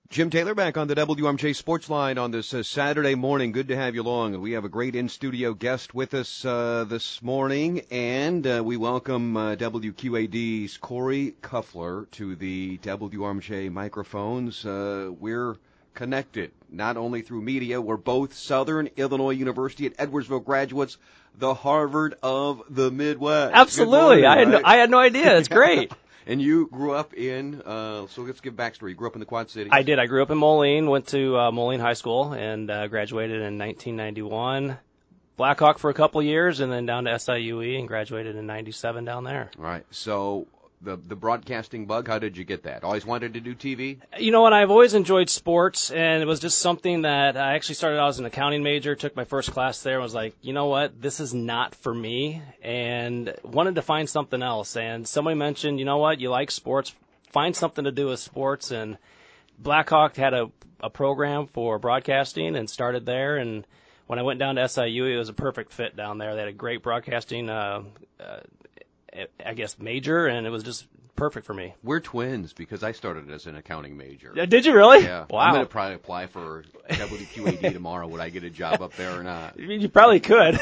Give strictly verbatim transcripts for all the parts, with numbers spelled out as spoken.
Jim Taylor back on the W M J Sports Line on this uh, Saturday morning. Good to have you along. We have a great in-studio guest with us uh, this morning, and uh, we welcome uh, W Q A D's Corey Kuffler to the W M J microphones. Uh, we're connected not only through media. We're both Southern Illinois University at Edwardsville graduates, the Harvard of the Midwest. Absolutely. Morning, I, had right? no, I had no idea. It's great. And you grew up in, uh, so let's give backstory. You grew up in the Quad Cities? I did. I grew up in Moline, went to uh, Moline High School, and uh, graduated in nineteen ninety-one. Blackhawk for a couple years, and then down to S I U E, and graduated in ninety-seven down there. All right. So the the broadcasting bug, how did you get that? Always wanted to do T V? You know what? I've always enjoyed sports, and it was just something that I actually started out as an accounting major, took my first class there, and was like, you know what? This is not for me, and wanted to find something else. And somebody mentioned, you know what? You like sports, find something to do with sports. And Blackhawk had a, a program for broadcasting and started there. And when I went down to S I U, it was a perfect fit down there. They had a great broadcasting uh, uh I guess, major, and it was just perfect for me. We're twins because I started as an accounting major. Uh, did you really? Yeah. Wow. I'm going to probably apply for W Q A D tomorrow. Would I get a job up there or not? You probably could.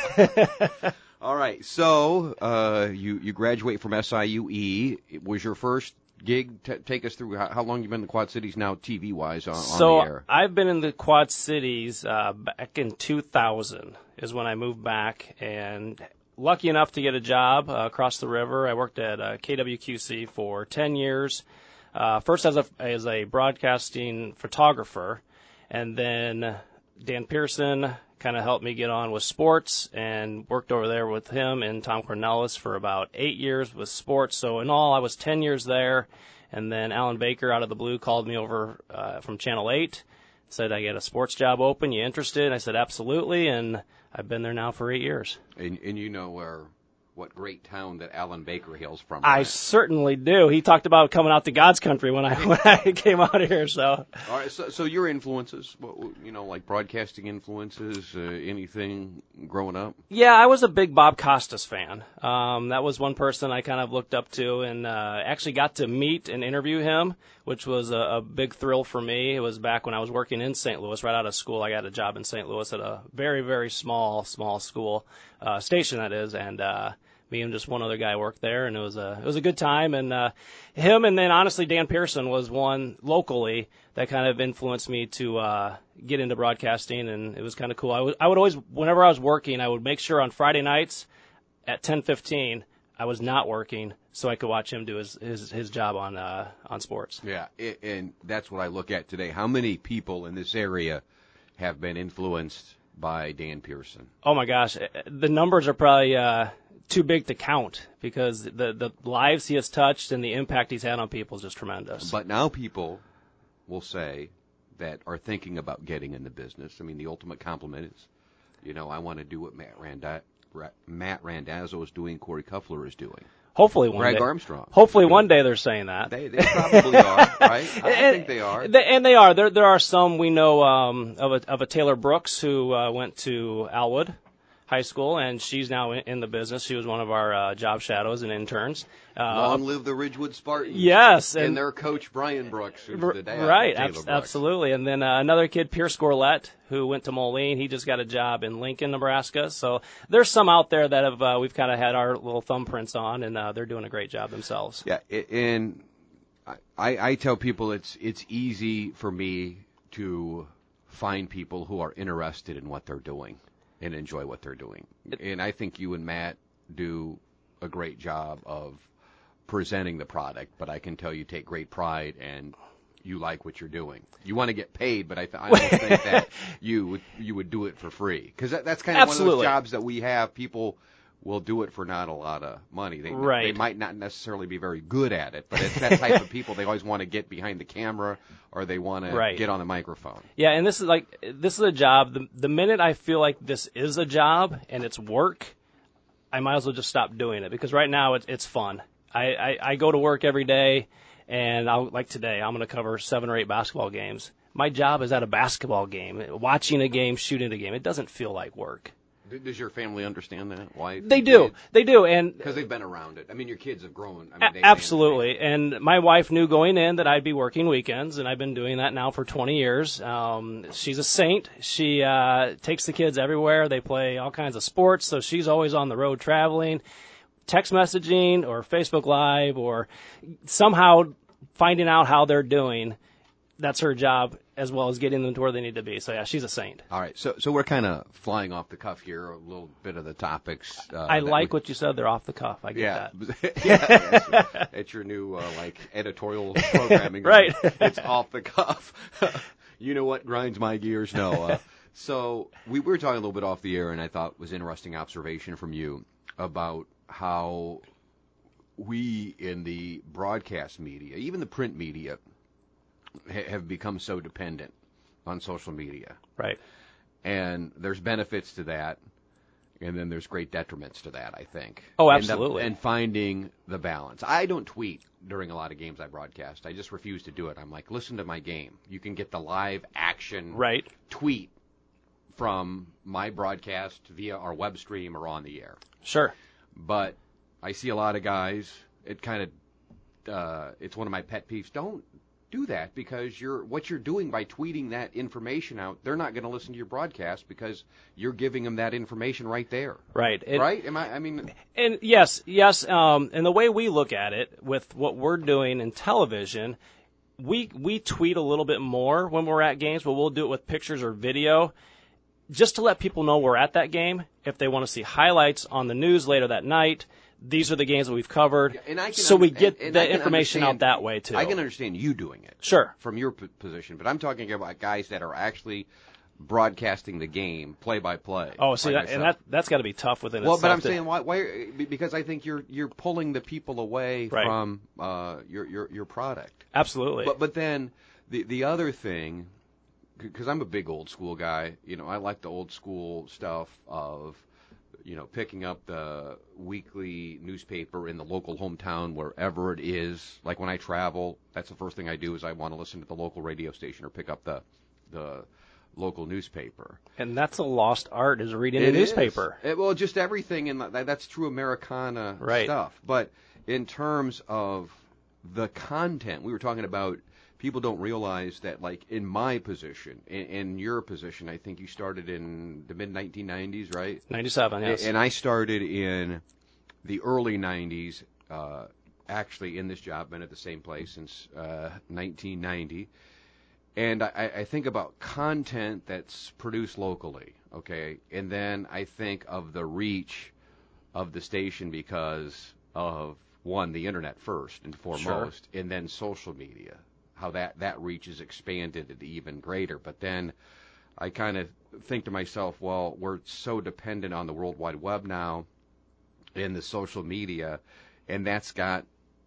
All right. So uh, you, you graduate from S I U E. It was your first gig? T- take us through how, how long you've been in the Quad Cities now T V-wise on, so on the air. So I've been in the Quad Cities uh, back in two thousand is when I moved back, and lucky enough to get a job uh, across the river. I worked at uh, K W Q C for ten years, uh, first as a, as a broadcasting photographer, and then Dan Pearson kind of helped me get on with sports and worked over there with him and Tom Cornelis for about eight years with sports. So in all, I was ten years there, and then Alan Baker out of the blue called me over uh, from Channel eight, said, I get a sports job open, you interested? And I said, absolutely, and I've been there now for eight years. And, and you know where, what great town that Alan Baker hails from. I right? certainly do. He talked about coming out to God's country when I when I came out here. So, all right. So, so your influences, you know, like broadcasting influences, uh, anything growing up? Yeah, I was a big Bob Costas fan. Um, that was one person I kind of looked up to, and uh, actually got to meet and interview him, which was a, a big thrill for me. It was back when I was working in Saint Louis, right out of school. I got a job in Saint Louis at a very, very small, small school uh, station, that is, and uh, me and just one other guy worked there, and it was a it was a good time. And uh, him, and then honestly, Dan Pearson was one locally that kind of influenced me to uh, get into broadcasting, and it was kind of cool. I would I would always, whenever I was working, I would make sure on Friday nights at ten fifteen I was not working, so I could watch him do his his, his job on uh, on sports. Yeah, and that's what I look at today. How many people in this area have been influenced by Dan Pearson? Oh my gosh, the numbers are probably uh, too big to count, because the the lives he has touched and the impact he's had on people is just tremendous. But now people will say that are thinking about getting in the business. I mean, the ultimate compliment is, you know, I want to do what Matt Randa- Matt Randazzo is doing, Corey Kuffler is doing. Hopefully one Greg day. Armstrong. Hopefully one day they're saying that. They, they probably are, right? I and, think they are. They, and they are. There there are some we know um, of a of a Taylor Brooks who uh, went to Alwood High School, and she's now in, in the business. She was one of our uh, job shadows and interns. Uh, Long live the Ridgewood Spartans. Yes. And, and their coach, Brian Brooks, who's r- the dad Right, of Taylor abs- Brooks. absolutely. And then uh, another kid, Pierce Gorlette, who went to Moline. He just got a job in Lincoln, Nebraska. So there's some out there that have uh, we've kind of had our little thumbprints on, and uh, they're doing a great job themselves. Yeah, and I, I tell people it's it's easy for me to find people who are interested in what they're doing and enjoy what they're doing. And I think you and Matt do a great job of presenting the product, but I can tell you take great pride and you like what you're doing. You want to get paid, but I, th- I don't think that you would, you would do it for free. Because that, that's kind of Absolutely. one of those jobs that we have. People will do it for not a lot of money. They, right. they might not necessarily be very good at it, but it's that type of people. They always want to get behind the camera or they want to right. get on the microphone. Yeah, and this is like this is a job. The, the minute I feel like this is a job and it's work, I might as well just stop doing it, because right now it, it's fun. I, I, I go to work every day, and I'll, like today, I'm going to cover seven or eight basketball games. My job is at a basketball game, watching a game, shooting a game. It doesn't feel like work. Does your family understand that? Why? They do. They do. And because they've been around it. I mean, your kids have grown. I mean, they, absolutely. They and my wife knew going in that I'd be working weekends, and I've been doing that now for twenty years. Um, she's a saint. She uh, takes the kids everywhere. They play all kinds of sports, so she's always on the road traveling, text messaging or Facebook Live or somehow finding out how they're doing. That's her job, as well as getting them to where they need to be. So, yeah, she's a saint. All right. So so we're kind of flying off the cuff here, a little bit of the topics. Uh, I like we, what you said. They're off the cuff. I get yeah. that. yeah. It's, it's your new, uh, like, editorial programming. Right. It's off the cuff. You know what grinds my gears? No. Uh, so we were talking a little bit off the air, and I thought was interesting observation from you about how we in the broadcast media, even the print media, have become so dependent on social media. Right. And there's benefits to that, and then there's great detriments to that, I think. Oh, absolutely. And, the, and finding the balance. I don't tweet during a lot of games I broadcast. I just refuse to do it. I'm like, listen to my game. You can get the live action right. tweet from my broadcast via our web stream or on the air. Sure. But I see a lot of guys, it kind of, uh, it's one of my pet peeves. Don't do that, because you're what you're doing by tweeting that information out. They're not going to listen to your broadcast because you're giving them that information right there. Right. It, right? Am I? I mean. And yes, yes. Um, and the way we look at it with what we're doing in television, we we tweet a little bit more when we're at games, but we'll do it with pictures or video, just to let people know we're at that game. If they want to see highlights on the news later that night, these are the games that we've covered, yeah, and I can so we get and, and the information out that way, too. I can understand you doing it. Sure. From your p- position, but I'm talking about guys that are actually broadcasting the game play-by-play. Oh, see, like that, and that, that's got to be tough within well, itself. Well, but I'm to, saying, why, why? Because I think you're you're pulling the people away right. from uh, your, your, your product. Absolutely. But, but then the, the other thing, because I'm a big old school guy, you know, I like the old school stuff of, you know, picking up the weekly newspaper in the local hometown, wherever it is. Like when I travel, that's the first thing I do is I want to listen to the local radio station or pick up the the local newspaper. And that's a lost art, is reading it a newspaper. It, well, just everything, and that, that's true Americana right. stuff. But in terms of the content, we were talking about, people don't realize that, like, in my position, in, in your position, I think you started in the mid nineteen nineties, right? ninety-seven, yes. And I started in the early nineties, uh, actually in this job, been at the same place since uh, nineteen ninety. And I, I think about content that's produced locally, okay? And then I think of the reach of the station because of, one, the internet first and foremost, sure. and then social media. How that, that reach is expanded to even greater. But then I kind of think to myself, well, we're so dependent on the World Wide Web now and the social media, and that's got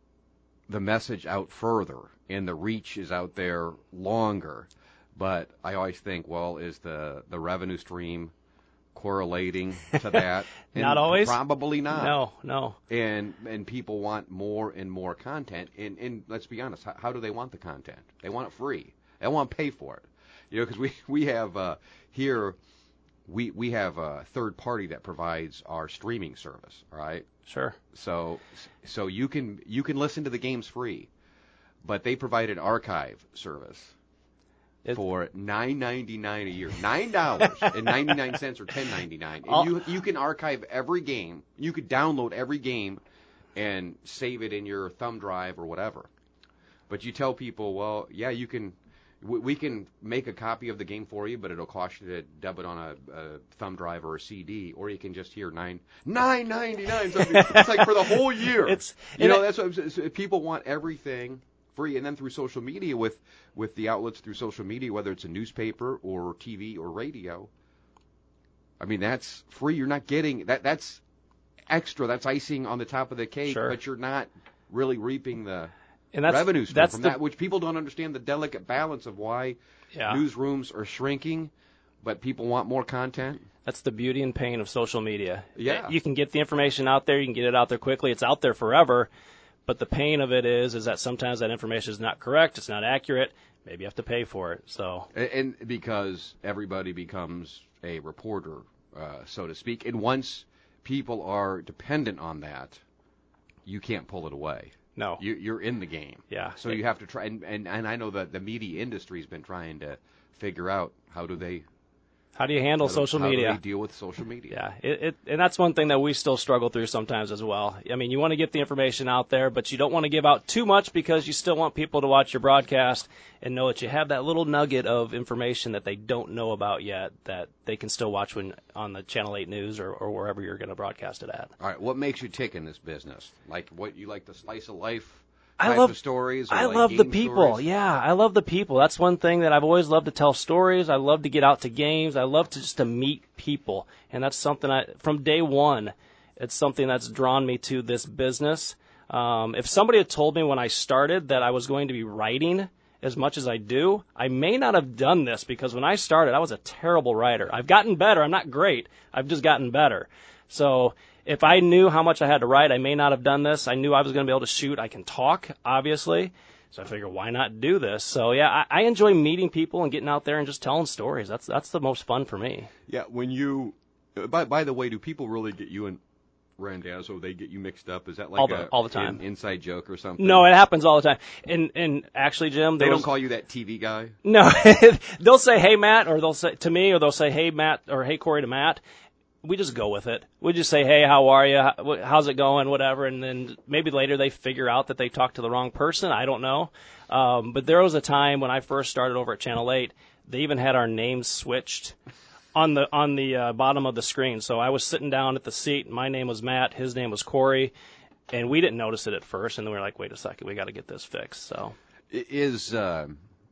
the message out further, and the reach is out there longer. But I always think, well, is the, the revenue stream correlating to that? And not always. Probably not. No, no. And and people want more and more content. And, and let's be honest, how, how do they want the content? They want it free. They want to pay for it. You know, because we we have uh, here we we have a third party that provides our streaming service. Right? Sure. So so you can you can listen to the games free, but they provide an archive service. It, for nine ninety-nine a year, nine dollars and ninety nine cents or ten ninety nine, and you you can archive every game. You could download every game and save it in your thumb drive or whatever. But you tell people, well, yeah, you can. We, we can make a copy of the game for you, but it'll cost you to dub it on a, a thumb drive or a C D, or you can just hear nine nine ninety nine. So it's like for the whole year. It's you know it, that's what I'm saying. People want everything free, and then through social media, with with the outlets through social media, whether it's a newspaper or T V or radio, I mean, that's free. You're not getting that. That's extra. That's icing on the top of the cake, sure. but you're not really reaping the and that's, revenue stream that's from the, that, which people don't understand the delicate balance of why yeah. newsrooms are shrinking, but people want more content. That's the beauty and pain of social media. Yeah. You can get the information out there. You can get it out there quickly. It's out there forever. But the pain of it is, is that sometimes that information is not correct. It's not accurate. Maybe you have to pay for it. So, and, and because everybody becomes a reporter uh, so to speak. And once people are dependent on that, you can't pull it away. No. You, you're in the game. Yeah. So you have to try, and, and, and I know that the media industry's been trying to figure out how do they How do you handle how do, social how media? do they deal with social media? Yeah, it, it, and that's one thing that we still struggle through sometimes as well. I mean, you want to get the information out there, but you don't want to give out too much because you still want people to watch your broadcast and know that you have that little nugget of information that they don't know about yet that they can still watch when on the Channel eight News or, or wherever you're going to broadcast it at. All right, what makes you tick in this business? Like what you like the slice of life I type love of stories? Or I like love the game people. stories? Yeah, I love the people. That's one thing that I've always loved to tell stories. I love to get out to games. I love to just to meet people, and that's something I from day one. It's something that's drawn me to this business. Um, if somebody had told me when I started that I was going to be writing as much as I do, I may not have done this because when I started, I was a terrible writer. I've gotten better. I'm not great. I've just gotten better. So if I knew how much I had to write, I may not have done this. I knew I was going to be able to shoot. I can talk, obviously. So I figured, why not do this? So, yeah, I, I enjoy meeting people and getting out there and just telling stories. That's that's the most fun for me. Yeah, when you, uh, by by the way, do people really get you and Randazzo, they get you mixed up? Is that like All the- a, all the time. an inside joke or something? No, it happens all the time. And and actually, Jim, They there don't was, call you that T V guy? no, they'll say, hey, Matt, or they'll say to me, or they'll say, hey, Matt, or hey, Corey to Matt. We just go with it. We just say, hey, how are you? How's it going? Whatever. And then maybe later they figure out that they talked to the wrong person. I don't know. Um, but there was a time when I first started over at Channel eight, they even had our names switched on the on the uh, bottom of the screen. So I was sitting down at the seat. My name was Matt. His name was Corey. And we didn't notice it at first. And then we were like, wait a second. We got to get this fixed. So Is uh,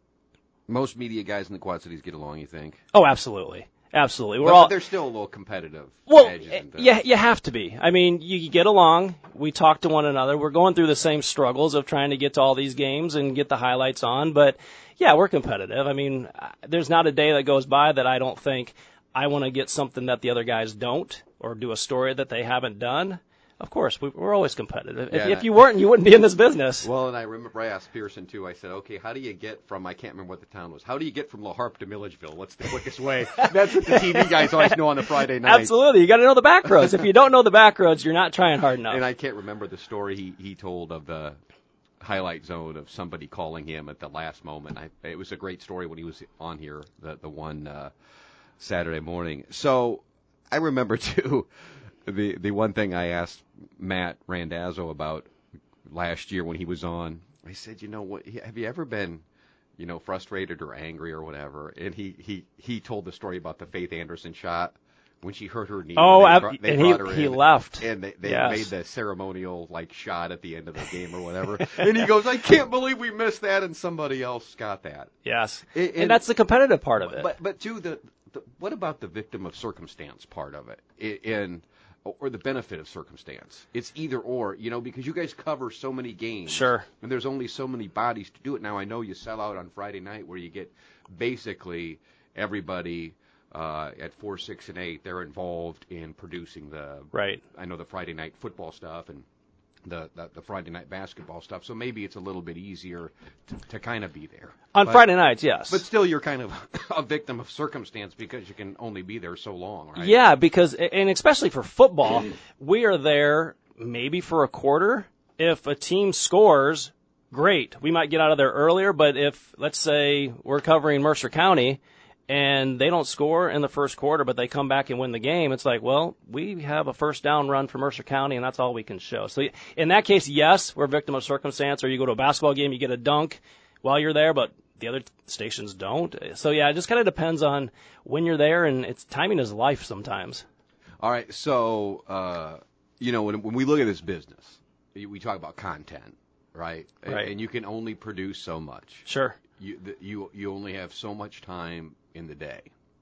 most media guys in the Quad Cities get along, you think? Oh, absolutely. Absolutely. We're but, all but there's still a little competitive well, edges and things. yeah, you have to be. I mean, you get along. We talk to one another. We're going through the same struggles of trying to get to all these games and get the highlights on. But, yeah, we're competitive. I mean, there's not a day that goes by that I don't think I want to get something that the other guys don't or do a story that they haven't done. Of course, we, we're always competitive. Yeah, if, if you weren't, you wouldn't be in this business. Well, and I remember I asked Pearson, too. I said, okay, how do you get from, I can't remember what the town was, how do you get from La Harpe to Milledgeville? What's the quickest way? That's what the T V guys always know on the Friday night. Absolutely. You got to know the back roads. If you don't know the back roads, you're not trying hard enough. And I can't remember the story he, he told of the highlight zone of somebody calling him at the last moment. I, it was a great story when he was on here, the, the one uh, Saturday morning. So I remember, too, the the one thing I asked Matt Randazzo about last year when he was on, I said, you know, what, have you ever been, you know, frustrated or angry or whatever? And he, he, he told the story about the Faith Anderson shot when she hurt her knee. Oh, and they, ab- brought, they and brought he, her he in, left. and they, they Yes. made the ceremonial like shot at the end of the game or whatever. And he goes, I can't believe we missed that, and somebody else got that. Yes. And, And, and that's the competitive part of it. But but too, the, the what about the victim of circumstance part of it? In or the benefit of circumstance. It's either or, you know, because you guys cover so many games. Sure. And there's only so many bodies to do it. Now, I know you sell out on Friday night where you get basically everybody uh, at four, six, and eight. They're involved in producing the, right. I know the Friday night football stuff and the, the, the Friday night basketball stuff. So maybe it's a little bit easier to, to kind of be there. On but, Friday nights, yes. But still, you're kind of a victim of circumstance because you can only be there so long, right? Yeah, because, and especially for football, we are there maybe for a quarter. If a team scores, great. We might get out of there earlier, but if, let's say, we're covering Mercer County and they don't score in the first quarter, but they come back and win the game, it's like, well, we have a first down run for Mercer County, and that's all we can show. So in that case, yes, we're a victim of circumstance, or you go to a basketball game, you get a dunk while you're there, but the other stations don't. So, yeah, it just kind of depends on when you're there, and it's timing is life sometimes. All right, so, uh, you know, when, when we look at this business, we talk about content, right? Right. And you can only produce so much. Sure. You the, you you only have so much time in the day.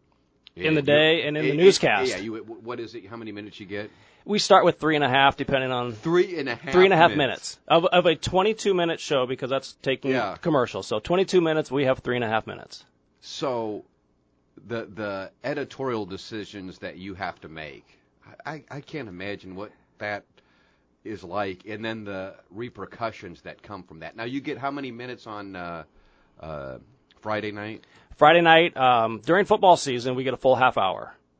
In the And day you're- and in the it- newscast. Yeah, you, what is it? How many minutes you get? We start with three and a half, depending on Three and a half three and a half minutes. minutes, of of a twenty-two minute show, because that's taking Yeah. commercials. So twenty-two minutes, we have three and a half minutes. So the the editorial decisions that you have to make, I, I can't imagine what that is like, and then the repercussions that come from that. Now, you get how many minutes on uh, uh, Friday night? Friday night, um, during football season, we get a full half hour.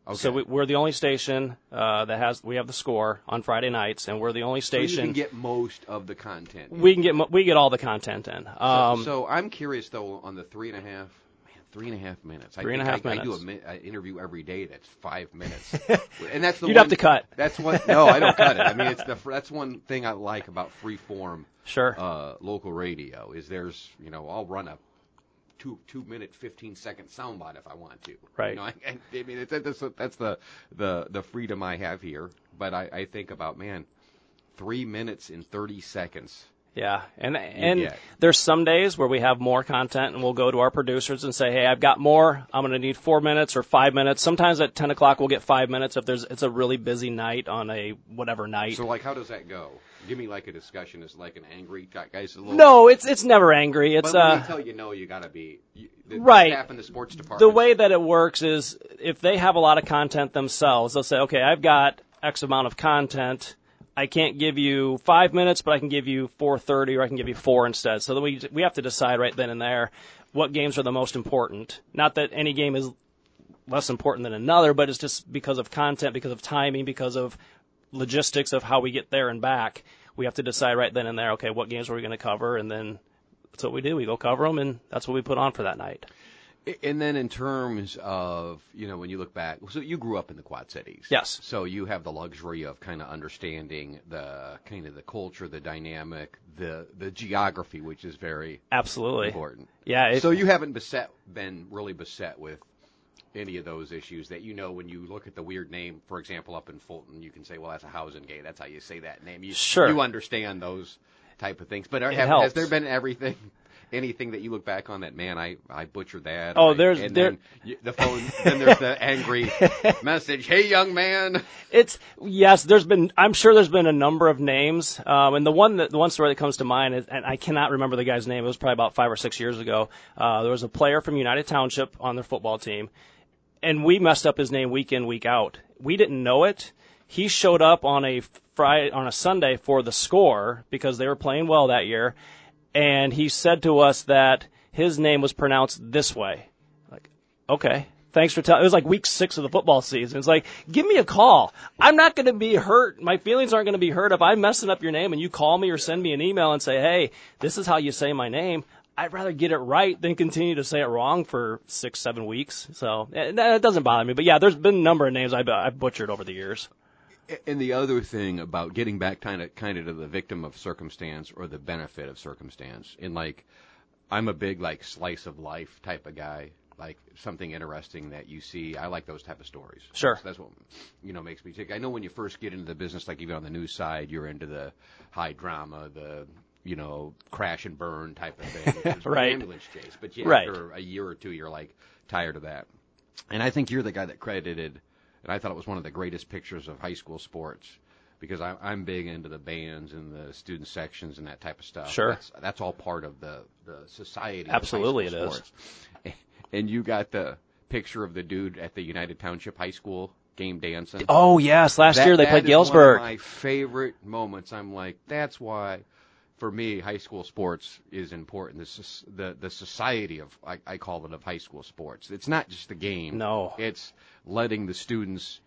Okay. So we, we're the only station uh, that has we have the score on Friday nights, and we're the only station. So you can get most of the content. We can get we get all the content in. Um, so, so I'm curious though on the three and a half. Three and a half minutes. Three I and a half I, minutes. I do an interview every day that's five minutes, and that's the You'd one, have to cut. That's one. No, I don't cut it. I mean, it's the that's one thing I like about free form. Sure. Uh, local radio is there's you know I'll run a two two minute fifteen second soundbite if I want to. Right. You know, I, I mean it's, that's that's the the the freedom I have here. But I, I think about man, three minutes and thirty seconds. Yeah, and and get. there's some days where we have more content, and we'll go to our producers and say, "Hey, I've got more. I'm going to need four minutes or five minutes." Sometimes at ten o'clock we'll get five minutes if there's it's a really busy night on a whatever night. So like, how does that go? Give me like a discussion. Is like an angry guy? Guys, a little. No, it's it's never angry. It's but when uh, they tell you no, you got to be you, the, right. The staff in the sports department. The way that it works is if they have a lot of content themselves, they'll say, "Okay, I've got X amount of content. I can't give you five minutes, but I can give you four thirty, or I can give you four instead." So then we we have to decide right then and there what games are the most important. Not that any game is less important than another, but it's just because of content, because of timing, because of logistics of how we get there and back. We have to decide right then and there, okay, what games are we going to cover, and then that's what we do. We go cover them, and that's what we put on for that night. And then in terms of, you know, when you look back, so you grew up in the Quad Cities. Yes. So you have the luxury of kind of understanding the kind of the culture, the dynamic, the the geography, which is very absolutely important. Yeah. It, so you haven't beset, been really beset with any of those issues that, you know, when you look at the weird name, for example, up in Fulton, you can say, well, that's a housing gate. That's how you say that name. You, sure. You understand those type of things. But are, have, helps. has there been everything? Anything that you look back on that, man, I, I butchered that. Oh, I, there's and there, then you, the phone. Then there's the angry message. Hey, young man. It's yes. There's been. I'm sure there's been a number of names. Um, and the one that the one story that comes to mind is, and I cannot remember the guy's name. It was probably about five or six years ago. Uh, there was a player from United Township on their football team, and we messed up his name week in, week out. We didn't know it. He showed up on a Friday, on a Sunday for the score because they were playing well that year. And he said to us that his name was pronounced this way. Like, okay, thanks for telling. It was like week six of the football season. It's like, give me a call. I'm not going to be hurt. My feelings aren't going to be hurt if I'm messing up your name and you call me or send me an email and say, hey, this is how you say my name. I'd rather get it right than continue to say it wrong for six, seven weeks. So that doesn't bother me. But yeah, there's been a number of names I've, I've butchered over the years. And the other thing about getting back kind of kind of to the victim of circumstance or the benefit of circumstance, and like, I'm a big like slice of life type of guy, like something interesting that you see. I like those type of stories. Sure. That's, that's what, you know, makes me tick. I know when you first get into the business, like even on the news side, you're into the high drama, the, you know, crash and burn type of thing. Right. Ambulance chase. But yeah, right. after a year or two, you're like tired of that. And I think you're the guy that credited. And I thought it was one of the greatest pictures of high school sports because I, I'm big into the bands and the student sections and that type of stuff. Sure. That's, that's all part of the, the society Absolutely of high school it sports. Is. And you got the picture of the dude at the United Township High School game dancing. Oh, yes. Last that, year they that played is Galesburg. One of my favorite moments. I'm like, that's why, for me, high school sports is important. This the the society of I, I call it of high school sports. It's not just the game. No, it's letting the students,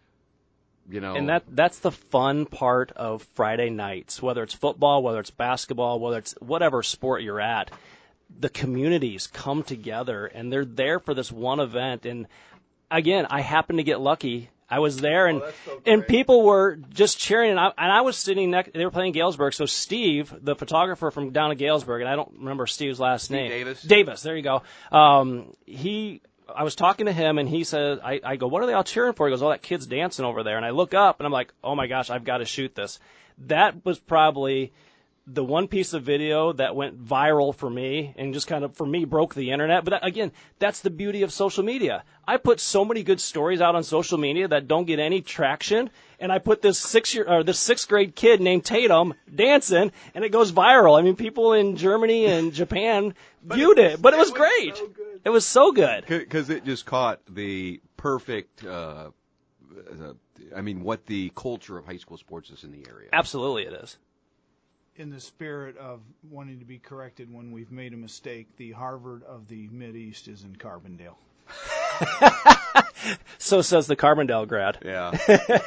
you know. And that that's the fun part of Friday nights, whether it's football, whether it's basketball, whether it's whatever sport you're at. The communities come together and they're there for this one event. And again, I happened to get lucky. I was there, and oh, so and people were just cheering, and I, and I was sitting next. They were playing Galesburg, so Steve, the photographer from down at Galesburg, and I don't remember Steve's last Steve name. Davis. Davis, there you go. Um, he, I was talking to him, and he said, I, I go, what are they all cheering for? He goes, oh, that kid's dancing over there, and I look up, and I'm like, oh my gosh, I've got to shoot this. That was probably the one piece of video that went viral for me and just kind of, for me, broke the internet. But that, again, that's the beauty of social media. I put so many good stories out on social media that don't get any traction, and I put this six year or this sixth grade kid named Tatum dancing, and it goes viral. I mean, people in Germany and Japan viewed it, but it was, it was great. So it was so good because it just caught the perfect. Uh, uh, I mean, what the culture of high school sports is in the area. Absolutely, it is. In the spirit of wanting to be corrected when we've made a mistake, the Harvard of the Mideast is in Carbondale. So says the Carbondale grad. Yeah.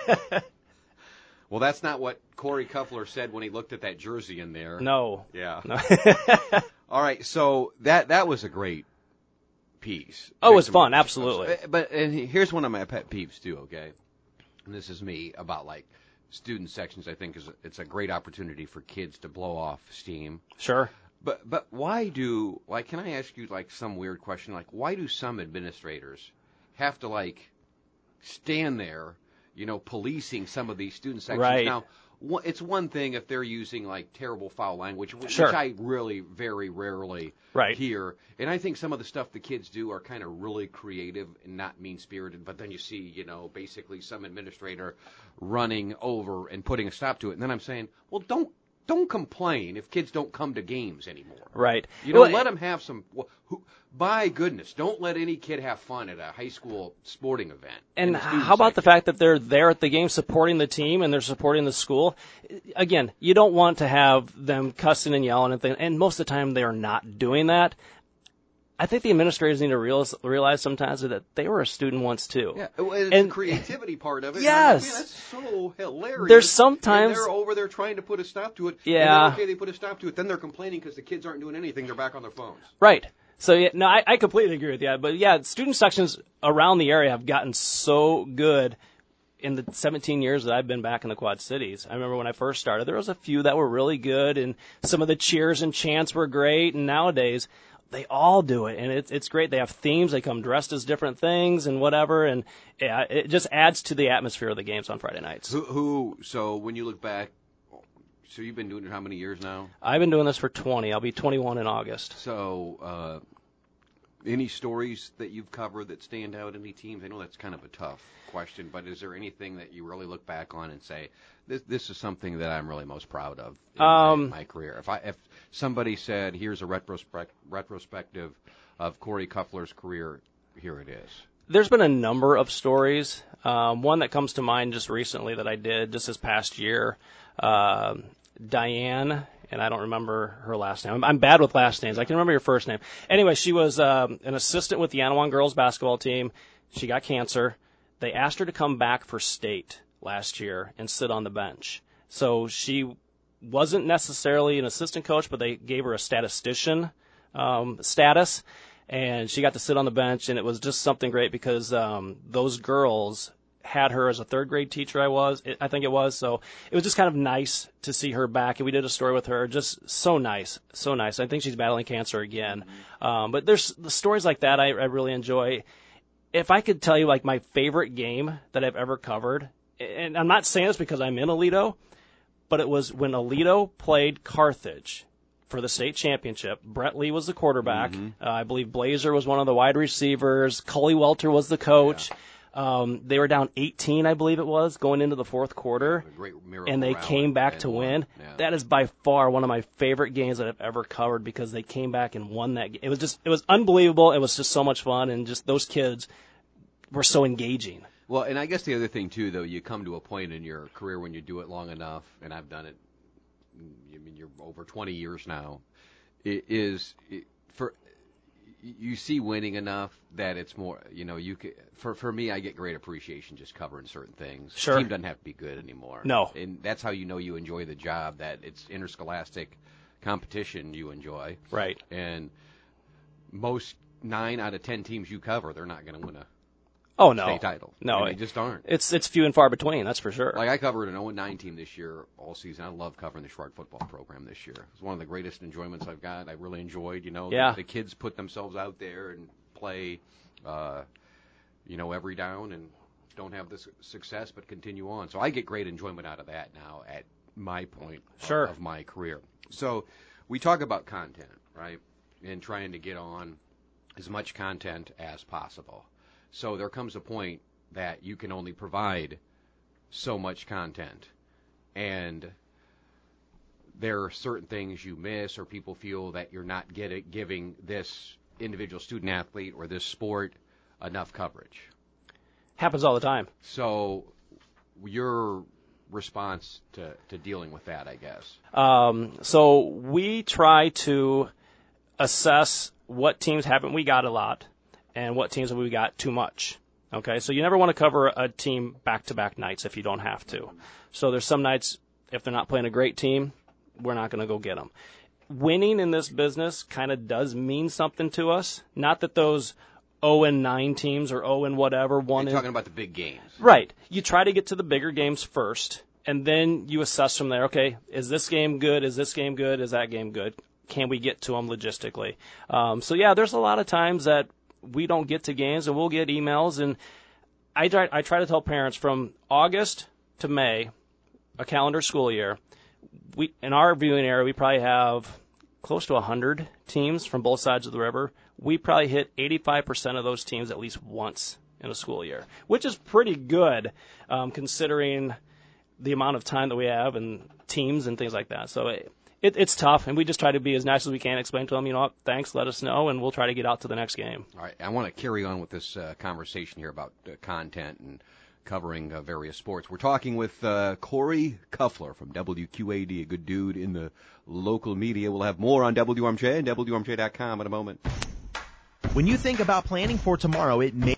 Well, that's not what Corey Cuffler said when he looked at that jersey in there. No. Yeah. No. All right, so that that was a great piece. Oh, it was Victim- fun, absolutely. But and here's one of my pet peeves too. Okay, and this is me about like student sections. I think is a, it's a great opportunity for kids to blow off steam. Sure. But but why do like? Can I ask you like some weird question? Like why do some administrators have to like stand there, you know, policing some of these student sections? Right. Now, wh- it's one thing if they're using like terrible foul language, which, Sure. which I really very rarely Right. hear. And I think some of the stuff the kids do are kind of really creative and not mean-spirited. But then you see, you know, basically some administrator running over and putting a stop to it. And then I'm saying, well, don't. Don't complain if kids don't come to games anymore. Right. You know, Well, let them have some. Who, by goodness, don't let any kid have fun at a high school sporting event. in And the student how about the section. fact that they're there at the game supporting the team and they're supporting the school? Again, you don't want to have them cussing and yelling and things, and most of the time they are not doing that. I think the administrators need to realize, realize sometimes that they were a student once too. Yeah, well, it's And- the creativity part of it. Yes. And I'm like, man, that's so hilarious. There's sometimes- and they're over there trying to put a stop to it. Yeah. And then, okay, they put a stop to it. Then they're complaining because the kids aren't doing anything. They're back on their phones. Right. So, yeah, no, I, I completely agree with you. But, yeah, student sections around the area have gotten so good in the seventeen years that I've been back in the Quad Cities. I remember when I first started, there was a few that were really good, and some of the cheers and chants were great. And nowadays, they all do it, and it's it's great. They have themes. They come dressed as different things and whatever, and yeah, it just adds to the atmosphere of the games on Friday nights. Who, who? So when you look back, so you've been doing it how many years now? I've been doing this for twenty. I'll be twenty-one in August. So, uh, any stories that you've covered that stand out? Any teams? I know that's kind of a tough question, but is there anything that you really look back on and say, this this is something that I'm really most proud of in Um, my, my career? If I if somebody said, here's a retrospect retrospective of Corey Cuffler's career, here it is. There's been a number of stories. Um, one that comes to mind just recently that I did just this past year. Um, Diane, and I don't remember her last name. I'm, I'm bad with last names. I can remember your first name. Anyway, she was um, an assistant with the Anawan girls basketball team. She got cancer. They asked her to come back for state last year and sit on the bench. So she wasn't necessarily an assistant coach, but they gave her a statistician um, status, and she got to sit on the bench, and it was just something great because um, those girls had her as a third grade teacher. I was, I think it was. So it was just kind of nice to see her back, and we did a story with her. Just so nice, so nice. I think she's battling cancer again. Mm-hmm. Um, but there's the stories like that I, I really enjoy. If I could tell you like my favorite game that I've ever covered, and I'm not saying this because I'm in Aledo, but it was when Aledo played Carthage for the state championship. Brett Lee was the quarterback. Mm-hmm. Uh, I believe Blazer was one of the wide receivers. Cully Welter was the coach. Yeah. Um, they were down eighteen, I believe it was, going into the fourth quarter, and they came back to win. Yeah. That is by far one of my favorite games that I've ever covered because they came back and won that game. It was just, it was unbelievable. It was just so much fun, and just those kids were so engaging. Well, and I guess the other thing too, though, you come to a point in your career when you do it long enough, and I've done it. I mean, you're over twenty years now. It is it, for. You see winning enough that it's more, you know, you can, for for me, I get great appreciation just covering certain things. Sure. The team doesn't have to be good anymore. No. And that's how you know you enjoy the job, that it's interscholastic competition you enjoy. Right. And most nine out of ten teams you cover, they're not going to win a oh, no. state title. No. They just aren't. It's it's few and far between, that's for sure. Like I covered an oh and nine team this year all season. I love covering the Shrike football program this year. It's one of the greatest enjoyments I've got. I really enjoyed, you know, yeah. the, the kids put themselves out there and play, uh, you know, every down and don't have this success but continue on. So I get great enjoyment out of that now at my point sure. of, of my career. So we talk about content, right, and trying to get on as much content as possible. So there comes a point that you can only provide so much content, and there are certain things you miss or people feel that you're not getting, giving this individual student athlete or this sport enough coverage. Happens all the time. So your response to, to dealing with that, I guess? Um, so we try to assess what teams haven't we got a lot, and what teams have we got too much. Okay, so you never want to cover a team back-to-back nights if you don't have to. So there's some nights, if they're not playing a great team, we're not going to go get them. Winning in this business kind of does mean something to us. Not that those oh and nine teams or oh and whatever. One You're in, talking about the big games. Right. You try to get to the bigger games first, and then you assess from there, okay, is this game good? Is this game good? Is that game good? Can we get to them logistically? Um, so, yeah, there's a lot of times that we don't get to games, and we'll get emails. And I try, I try to tell parents from August to May, a calendar school year, we in our viewing area, we probably have close to one hundred teams from both sides of the river. We probably hit eighty-five percent of those teams at least once in a school year, which is pretty good um, considering the amount of time that we have and teams and things like that. So it, it, it's tough, and we just try to be as nice as we can, explain to them, you know what, thanks, let us know, and we'll try to get out to the next game. All right, I want to carry on with this uh, conversation here about uh, content and covering uh, various sports. We're talking with uh, Corey Cuffler from W Q A D, a good dude in the local media. We'll have more on W R M J and W R M J dot com in a moment. When you think about planning for tomorrow, it may